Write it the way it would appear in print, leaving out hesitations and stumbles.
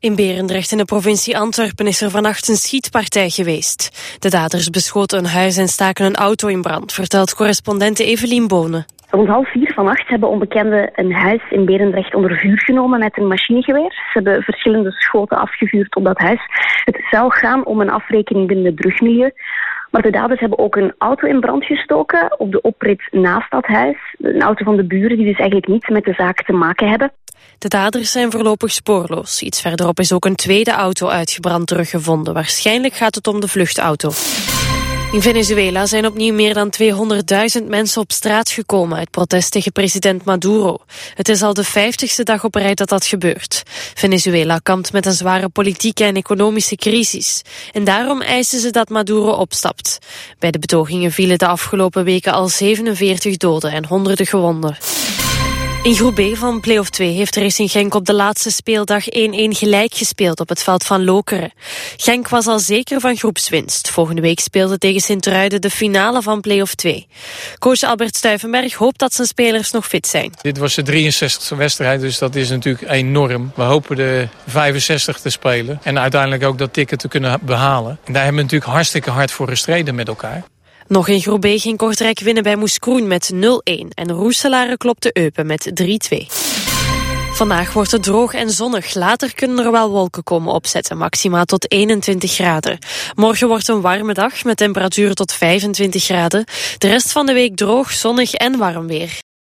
In Berendrecht in de provincie Antwerpen is er vannacht een schietpartij geweest. De daders beschoten een huis en staken een auto in brand, vertelt correspondente Evelien Bonen. Rond 3:30 vannacht hebben onbekenden een huis in Berendrecht onder vuur genomen met een machinegeweer. Ze hebben verschillende schoten afgevuurd op dat huis. Het zou gaan om een afrekening binnen het drugsmilieu. Maar de daders hebben ook een auto in brand gestoken op de oprit naast dat huis. Een auto van de buren die dus eigenlijk niets met de zaak te maken hebben. De daders zijn voorlopig spoorloos. Iets verderop is ook een tweede auto uitgebrand teruggevonden. Waarschijnlijk gaat het om de vluchtauto. In Venezuela zijn opnieuw meer dan 200.000 mensen op straat gekomen uit protest tegen president Maduro. Het is al de 50ste dag op rij dat gebeurt. Venezuela kampt met een zware politieke en economische crisis. En daarom eisen ze dat Maduro opstapt. Bij de betogingen vielen de afgelopen weken al 47 doden en honderden gewonden. In groep B van play-off 2 heeft Racing Genk op de laatste speeldag 1-1 gelijk gespeeld op het veld van Lokeren. Genk was al zeker van groepswinst. Volgende week speelde tegen Sint-Truiden de finale van play-off 2. Coach Albert Stuyvenberg hoopt dat zijn spelers nog fit zijn. Dit was de 63e wedstrijd, dus dat is natuurlijk enorm. We hopen de 65 te spelen en uiteindelijk ook dat ticket te kunnen behalen. En daar hebben we natuurlijk hartstikke hard voor gestreden met elkaar. Nog in groep B ging Kortrijk winnen bij Moeskroen met 0-1 en Roeselare klopte Eupen met 3-2. Vandaag wordt het droog en zonnig. Later kunnen er wel wolken komen opzetten, maxima tot 21 graden. Morgen wordt een warme dag met temperaturen tot 25 graden. De rest van de week droog, zonnig en warm weer.